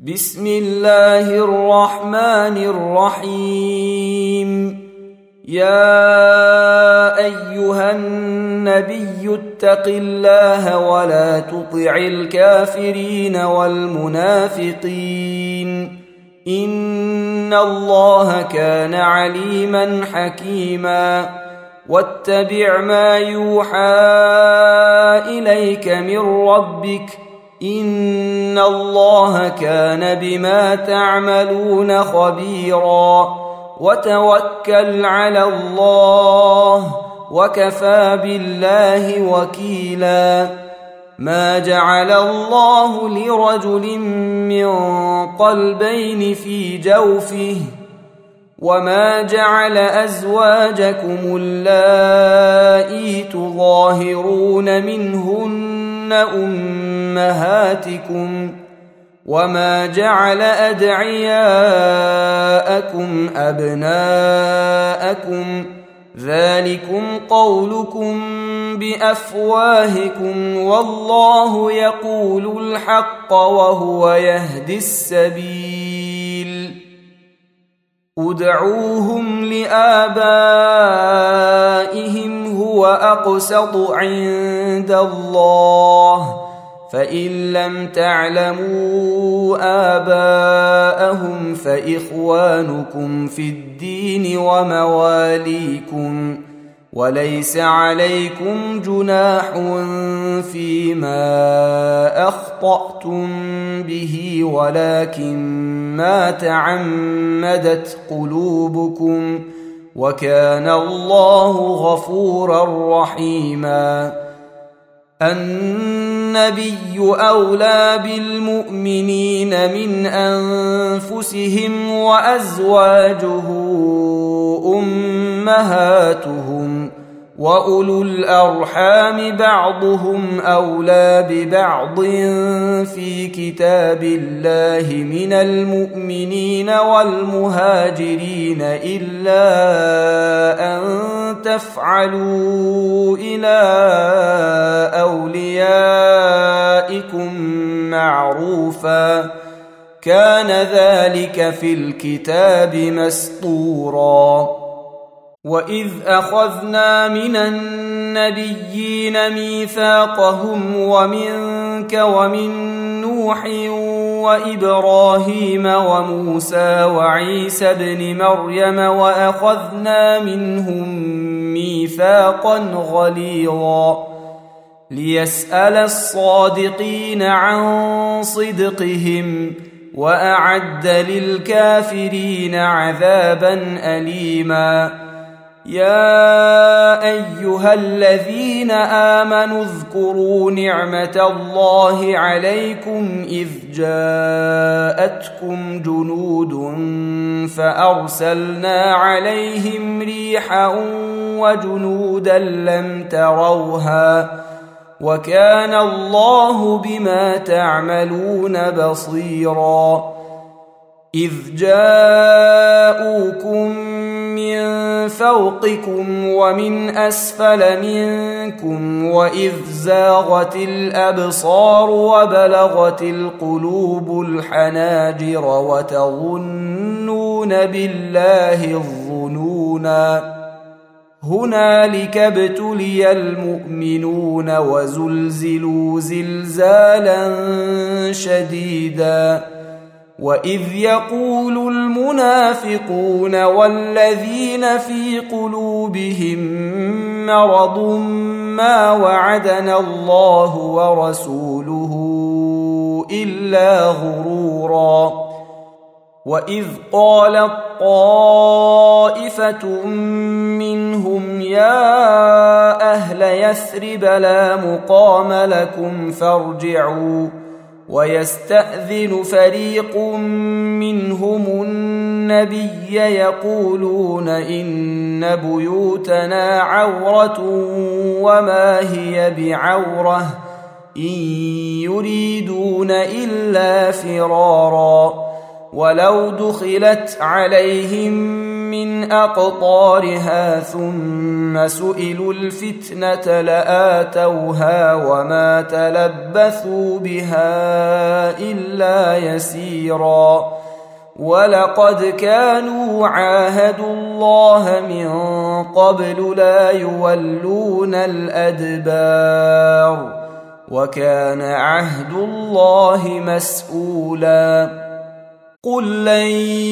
بسم الله الرحمن الرحيم. يا أيها النبي اتق الله ولا تطع الكافرين والمنافقين إن الله كان عليما حكيما. واتبع ما يوحى إليك من ربك إن الله كان بما تعملون خبيرا. وتوكل على الله وكفى بالله وكيلا. ما جعل الله لرجل من قلبين في جوفه وما جعل أزواجكم اللائي تظاهرون منهن أمهاتكم وما جعل أدعياءكم أبناءكم ذلكم قولكم بأفواهكم والله يقول الحق وهو يهدي السبيل. ادعوهم لآبائهم هو أقسط عند الله فإن لم تعلموا آباءهم فإخوانكم في الدين ومواليكم وليس عليكم جناح فيما أخطأتم به ولكن ما تعمدت قلوبكم وكان الله غفورا رحيما. النبي أولى بالمؤمنين من أنفسهم وأزواجه أمهاتهم وأولو الأرحام بعضهم أولى ببعض في كتاب الله من المؤمنين والمهاجرين إلا أن تفعلوا إلى أوليائكم معروفا كان ذلك في الكتاب مسطورا. وإذ أخذنا من النبيين ميثاقهم ومنك ومن نوح وإبراهيم وموسى وعيسى بن مريم وأخذنا منهم ميثاقا غليظا ليسأل الصادقين عن صدقهم وأعد للكافرين عذابا أليما. يا أيها الذين آمنوا اذكروا نعمة الله عليكم إذ جاءتكم جنود فأرسلنا عليهم ريحا وجنودا لم تروها وكان الله بما تعملون بصيرا. إذ جاءوكم من فوقكم ومن أسفل منكم وإذ زاغت الأبصار وبلغت القلوب الحناجر وتظنون بالله الظنونا هنالك ابتلي المؤمنون وزلزلوا زلزالا شديدا. وإذ يقول المنافقون والذين في قلوبهم مرض ما وعدنا الله ورسوله إلا غرورا. وإذ قالت طائفة منهم يا أهل يثرب لا مقام لكم فارجعوا ويستأذن فريق منهم النبي يقولون إن بيوتنا عورة وما هي بعورة إن يريدون إلا فرارا ولو دخلت عليهم من أقطارها ثم سئلوا الفتنة لآتوها وما تلبثوا بها إلا يسيرا ولقد كانوا عاهدوا الله من قبل لا يولون الأدبار وكان عهد الله مسؤولا قل لن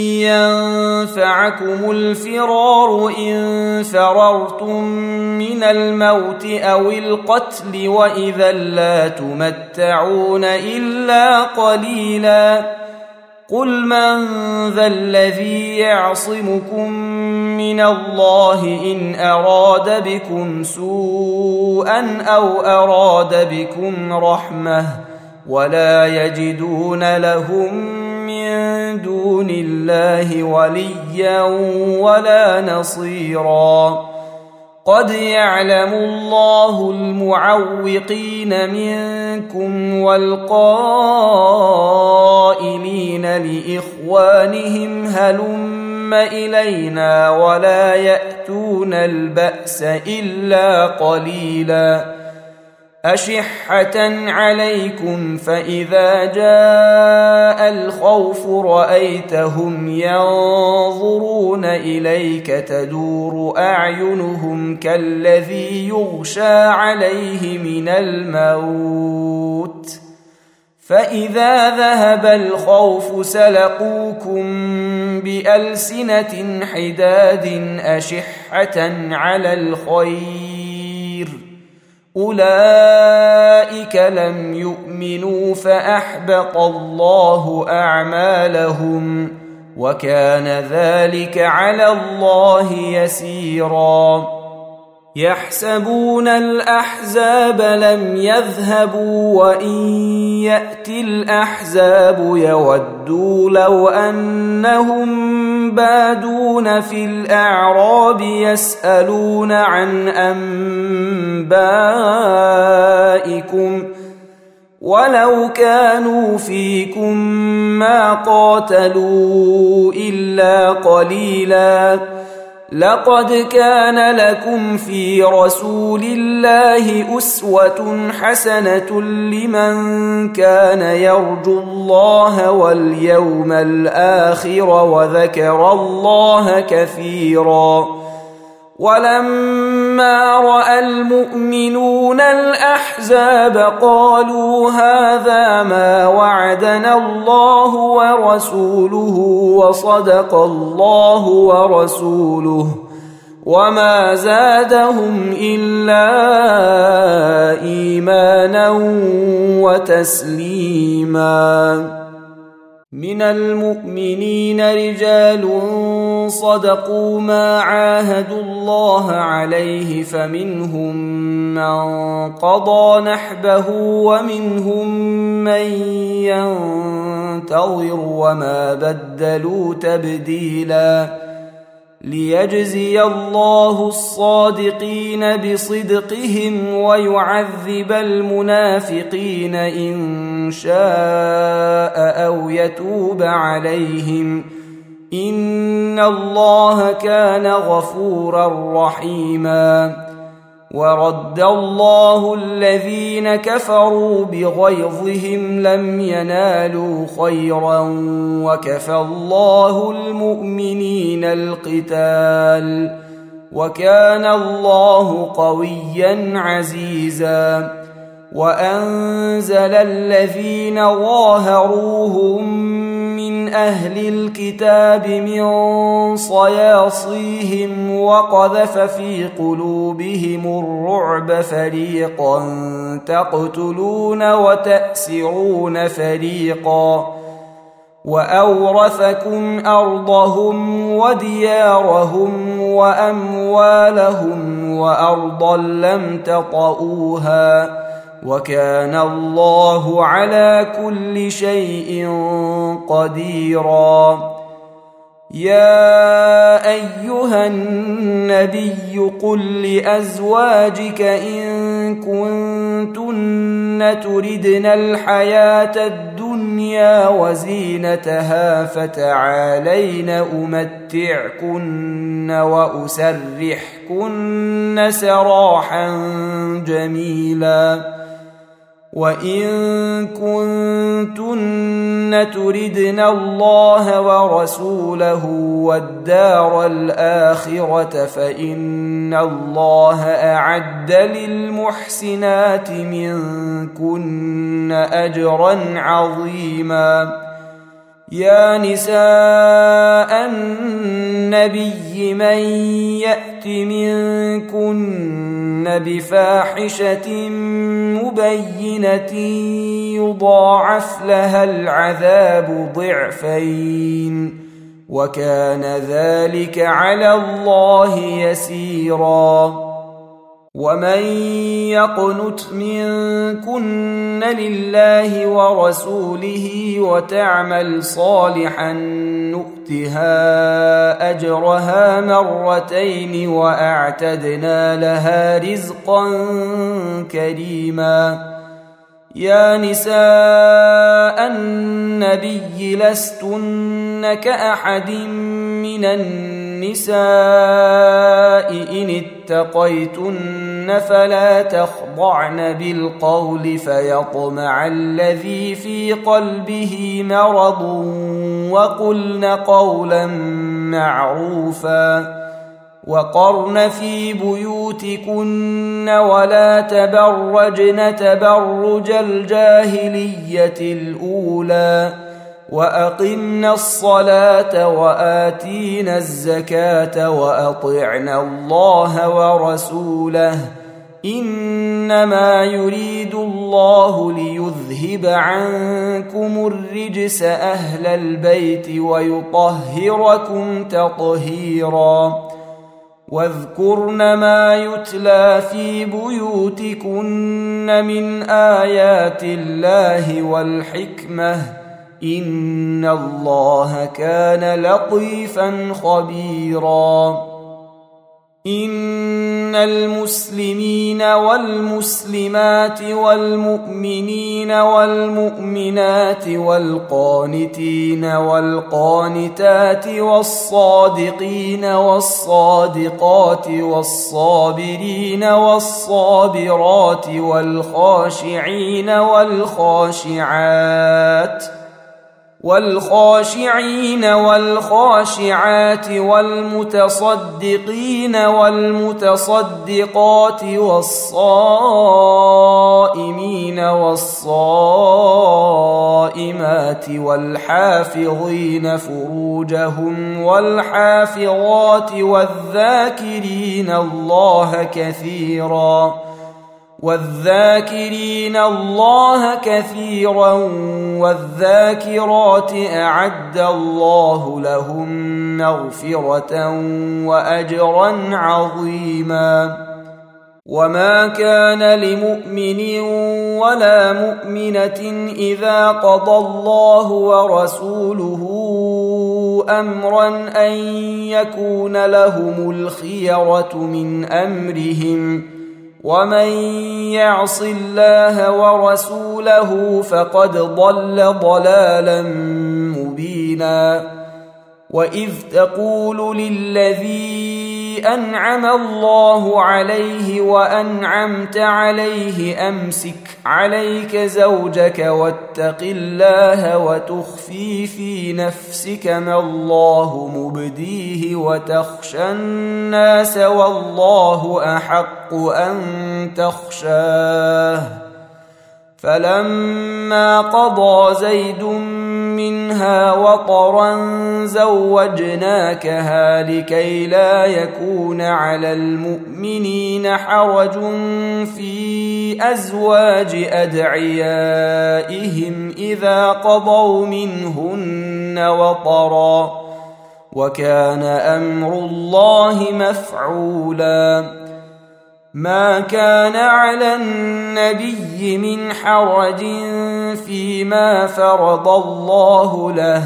ينفعكم الفرار إن فررتم من الموت أو القتل وإذا لا تمتعون إلا قليلا قل من ذا الذي يعصمكم من الله إن أراد بكم سوءا أو أراد بكم رحمة ولا يجدون لهم من دون الله وليا ولا نصيرا قد يعلم الله المعوقين منكم والقائلين لإخوانهم هلم إلينا ولا يأتون البأس إلا قليلا أشحة عليكم فإذا جاء الخوف رأيتهم ينظرون إليك تدور أعينهم كالذي يغشى عليه من الموت فإذا ذهب الخوف سلقوكم بألسنة حداد أشحة على الخير أولئك لم يؤمنوا فأحبط الله أعمالهم وكان ذلك على الله يسيرا يحسبون الأحزاب لم يذهبوا وإن يأتي الأحزاب يودوا لو أنهم بادون في الأعراب يسألون عن أنبائكم ولو كانوا فيكم ما قاتلوا إلا قليلا لقد كان لكم في رسول الله أسوة حسنة لمن كان يرجو الله واليوم الآخر وذكر الله كثيرا ولما رأى المؤمنون الأحزاب قالوا هذا ما وعدنا الله ورسوله وصدق الله ورسوله وما زادهم إلا إيمانا وتسليما من المؤمنين رجال صدقوا ما عاهدوا الله عليه فمنهم من قضى نحبه ومنهم من ينتظر وما بدلوا تبديلا ليجزي الله الصادقين بصدقهم ويعذب المنافقين إن شاء أو يتوب عليهم إن الله كان غفورا رحيما ورد الله الذين كفروا بغيظهم لم ينالوا خيرا وكفى الله المؤمنين القتال وكان الله قويا عزيزا وأنزل الذين ظاهروهم من أهل الكتاب من صياصيهم وقذف في قلوبهم الرعب فريقا تقتلون وتأسرون فريقا وأورثكم أرضهم وديارهم وأموالهم وأرضا لم تطئوها وكان الله على كل شيء قديرا يا أيها النبي قل لأزواجك إن كنتن تردن الحياة الدنيا وزينتها فتعالين أمتعكن وأسرحكن سراحا جميلا وإن كنتن تردن الله ورسوله والدار الآخرة فإن الله أعد للمحسنات منكن أجرا عظيما يا نساء النبي من يأت منكن بفاحشة مبينة يضاعف لها العذاب ضعفين وكان ذلك على الله يسيرا ومن يقنت منكن لله ورسوله وتعمل صالحا نؤتها أجرها مرتين وأعتدنا لها رزقا كريما يا نساء النبي لستن كأحد من النساء إن اتقيتن فلا تخضعن بالقول فيطمع الذي في قلبه مرض وقلن قولا معروفا وقرن في بيوتكن ولا تبرجن تبرج الجاهلية الأولى وأقمنا الصلاة وآتينا الزكاة وأطعنا الله ورسوله إنما يريد الله ليذهب عنكم الرجس أهل البيت ويطهركم تطهيرا واذكرن ما يتلى في بيوتكن من آيات الله والحكمة إن الله كان لطيفا خبيرا إن المسلمين والمسلمات والمؤمنين والمؤمنات والقانتين والقانتات والصادقين والصادقات والصابرين والصابرات والخاشعين والخاشعين والخاشعات والمتصدقين والمتصدقات والصائمين والصائمات والحافظين فروجهم والحافظات والذاكرين الله كثيرا والذاكرات أعد الله لهم مغفرة وأجرا عظيما وما كان لمؤمن ولا مؤمنة إذا قضى الله ورسوله أمرا أن يكون لهم الخيرة من أمرهم ومن يعص الله ورسوله فقد ضل ضلالا مبينا وإذ تقول للذي أنعم الله عليه وأنعمت عليه أمسك عليك زوجك واتق الله وتخفي في نفسك ما الله مبديه وتخشى الناس والله أحق أن تخشاه فلما قضى زيد منها وطرا زوجناكها لكي لا يكون على المؤمنين حرج في أزواج أدعيائهم إذا قضوا منهن وطرا وكان أمر الله مفعولا ما كان على النبي من حرج فيما فرض الله له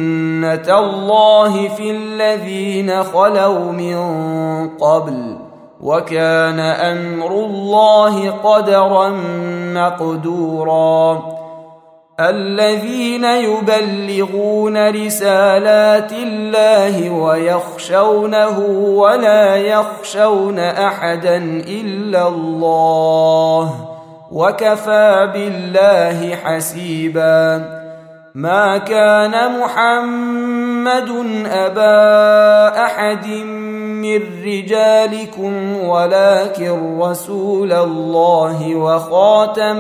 سنة الله في الذين خلوا من قبل وكان أمر الله قدرا مقدورا. الذين يبلغون رسالات الله ويخشونه ولا يخشون أحدا إلا الله وكفى بالله حسيبا. ما كان محمد أبا أحد من رجالكم ولكن رسول الله وخاتم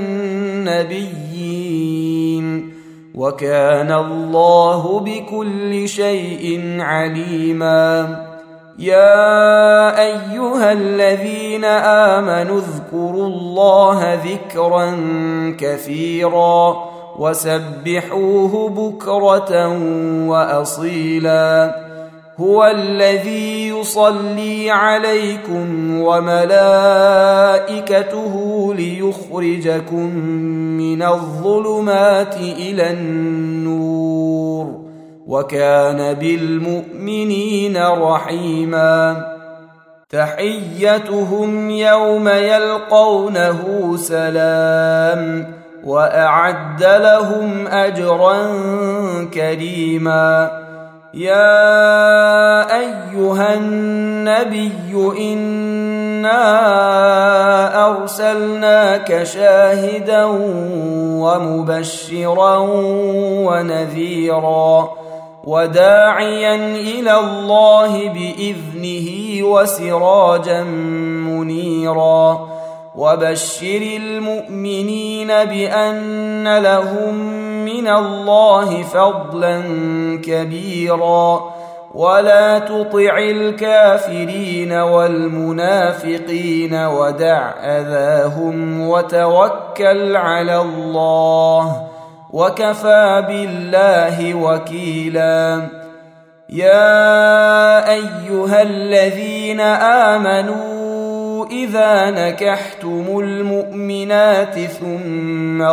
النبيين وكان الله بكل شيء عليما. يا أيها الذين آمنوا اذكروا الله ذكرا كثيرا وسبحوه بكرة وأصيلا. هو الذي يصلي عليكم وملائكته ليخرجكم من الظلمات إلى النور وكان بالمؤمنين رحيما. تحيتهم يوم يلقونه سلام وأعد لهم أجرا كريما. يا أيها النبي إنا أرسلناك شاهدا ومبشرا ونذيرا وداعيا إلى الله بإذنه وسراجا منيرا. وبشر المؤمنين بأن لهم من الله فضلا كبيرا ولا تطع الكافرين والمنافقين ودع أذاهم وتوكل على الله وكفى بالله وكيلا. يا أيها الذين آمنوا إذا نكحتم المؤمنات ثم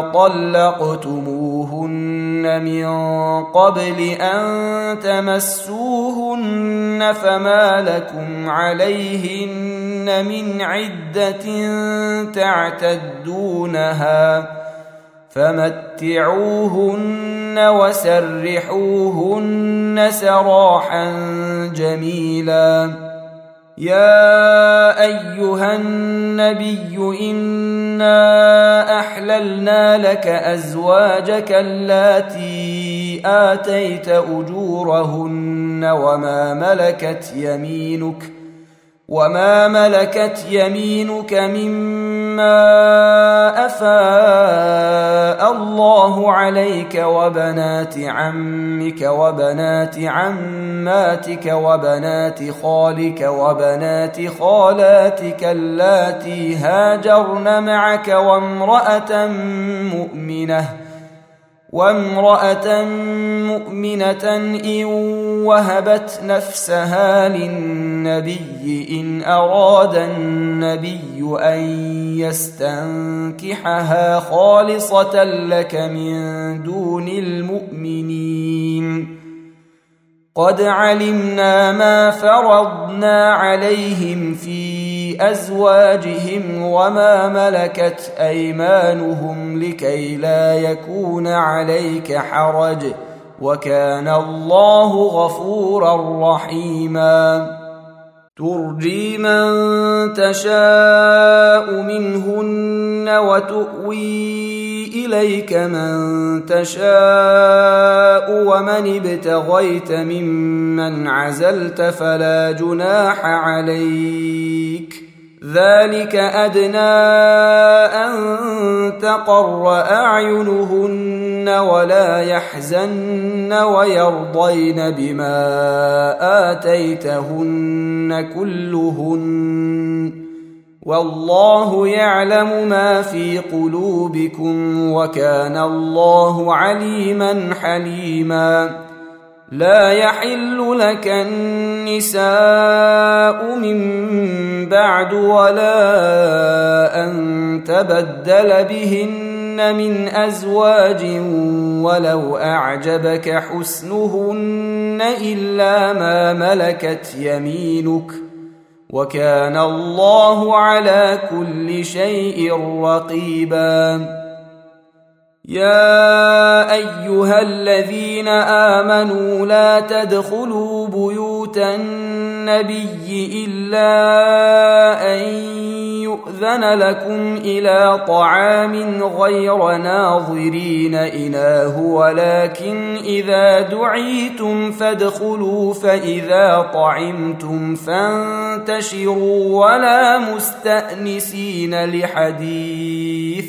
طلقتموهن من قبل أن تمسوهن فما لكم عليهن من عدة تعتدونها فمتعوهن وسرحوهن سراحا جميلا. يا أيها النبي إنا أحللنا لك أزواجك اللاتي آتيت أجورهن وما ملكت يمينك مما أفاء الله عليك وبنات عمك وبنات عماتك وبنات خالك وبنات خالاتك اللاتي هاجرن معك وامرأة مؤمنة إن وهبت نفسها للنبي إن أراد النبي أن يستنكحها خالصة لك من دون المؤمنين. قد علمنا ما فرضنا عليهم في أزواجهم وما ملكت أيمانهم لكي لا يكون عليك حرج وكان الله غفورا رحيما. ترجي من تشاء منهن وتؤوي إليك من تشاء ومن ابتغيت ممن عزلت فلا جناح عليك. ذلك أدنى أن تقر أعينهن ولا يحزن ويرضين بما آتيتهن كلهن والله يعلم ما في قلوبكم وكان الله عليما حليما. لا يحل لك النساء من بعد ولا أن تبدل بهن من أزواج ولو أعجبك حسنهن إلا ما ملكت يمينك وكان الله على كل شيء رقيبا. يا أيها الذين آمنوا لا تدخلوا بيوت النبي إلا أن يؤذن لكم إلى طعام غير ناظرين إناه ولكن إذا دعيتم فادخلوا فإذا طعمتم فانتشروا ولا مستأنسين لحديث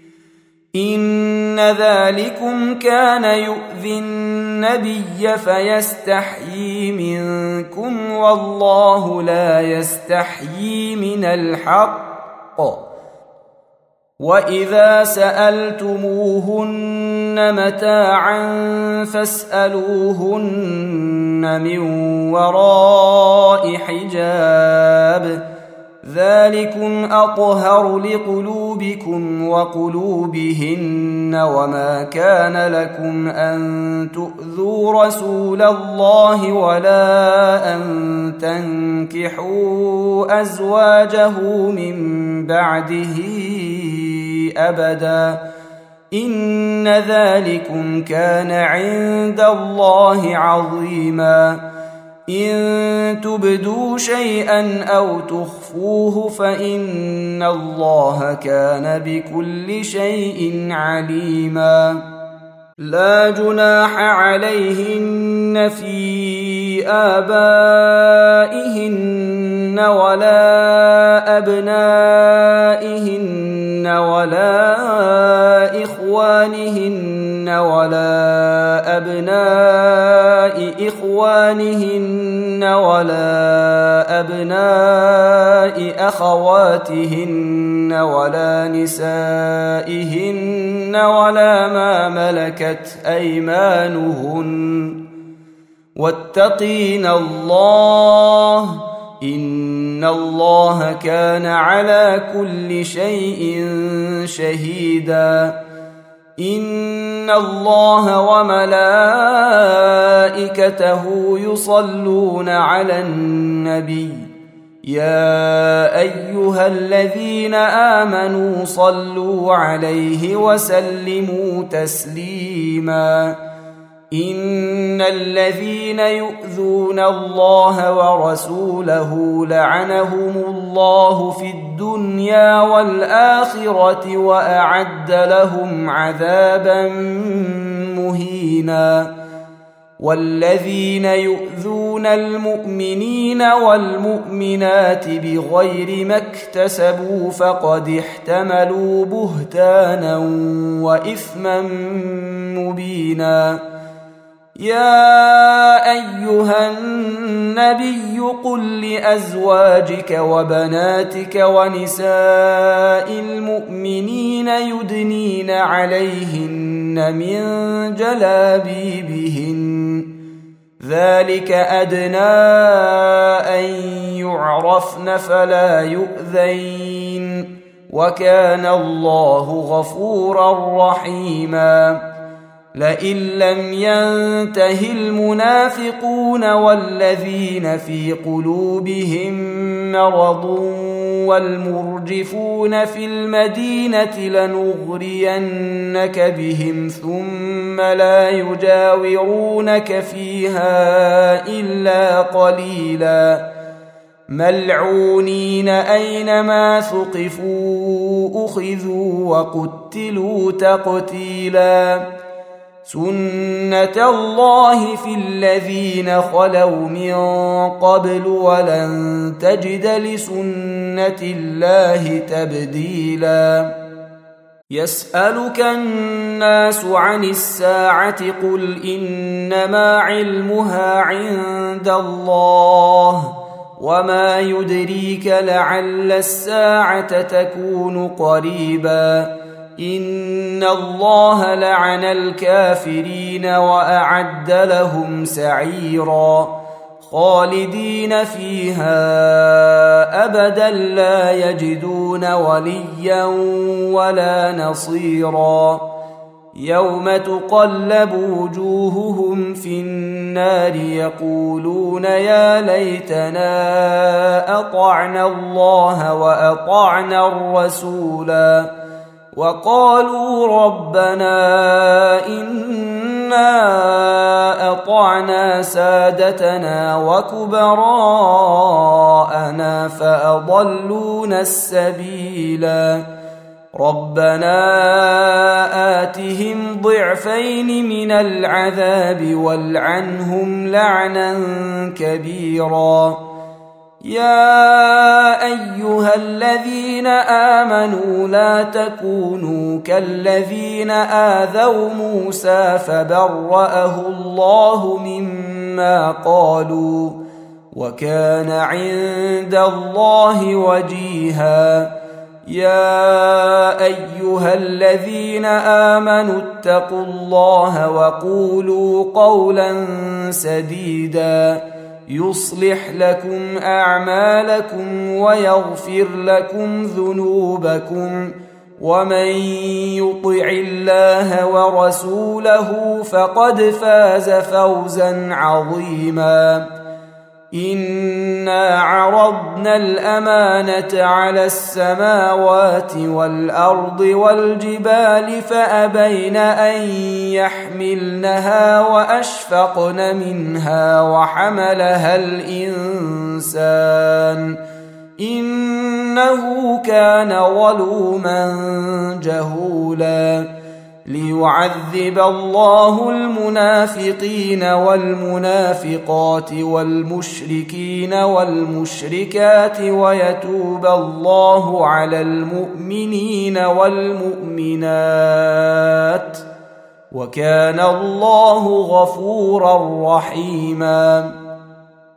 إن ذلكم كان يؤذي النبي فيستحيي منكم والله لا يستحيي من الحق وإذا سألتموهن متاعا فاسألوهن من وراء حجاب ذلكم أطهر لقلوبكم وقلوبهن وما كان لكم أن تؤذوا رسول الله ولا أن تنكحوا أزواجه من بعده أبدا إن ذلكم كان عند الله عظيما. إن تبدوا شيئا أو تخفوه فإن الله كان بكل شيء عليما. لا جناح عليهن في آبائهن ولا أبنائهن ولا إخوانهن ولا أبناء إخوانهن ولا أبناء أخواتهن ولا نسائهن ولا ما ملكت أيمانهن واتقين الله إن الله كان على كل شيء شهيدا. إن الله وملائكته يصلون على النبي يا أيها الذين آمنوا صلوا عليه وسلموا تسليما. إن الذين يؤذون الله ورسوله لعنهم الله في الدنيا والآخرة وأعد لهم عذابا مهينا. والذين يؤذون المؤمنين والمؤمنات بغير ما اكتسبوا فقد احتملوا بهتانا وإثما مبينا. يا أيها النبي قل لأزواجك وبناتك ونساء المؤمنين يدنين عليهن من جلابيبهن ذلك أدنى أن يعرفن فلا يؤذين وكان الله غفورا رحيما. لئن لم ينته المنافقون والذين في قلوبهم مرض والمرجفون في المدينة لنغرينك بهم ثم لا يجاورونك فيها إلا قليلا ملعونين أينما ثقفوا أخذوا وقتلوا تقتيلا. سنة الله في الذين خلوا من قبل ولن تجد لسنة الله تبديلا. يسألك الناس عن الساعة قل إنما علمها عند الله وما يدريك لعل الساعة تكون قريبا. إن الله لعن الكافرين وأعد لهم سعيرا خالدين فيها أبدا لا يجدون وليا ولا نصيرا. يوم تقلب وجوههم في النار يقولون يا ليتنا أطعنا الله وأطعنا الرسولا وقالوا ربنا إنا أطعنا سادتنا وكبراءنا فأضلونا السبيلا ربنا آتهم ضعفين من العذاب والعنهم لعنا كبيرا يا أيها الذين آمنوا لا تكونوا كالذين آذوا موسى فبرأه الله مما قالوا وكان عند الله وجيها يا أيها الذين آمنوا اتقوا الله وقولوا قولا سديدا يصلح لكم أعمالكم ويغفر لكم ذنوبكم ومن يطع الله ورسوله فقد فاز فوزا عظيما إنا عرضنا الأمانة على السماوات والأرض والجبال فأبين أن يحملنها وأشفقن منها وحملها الإنسان إنه كان ظلوما جهولا ليعذب الله المنافقين والمنافقات والمشركين والمشركات ويتوب الله على المؤمنين والمؤمنات وكان الله غفورا رحيما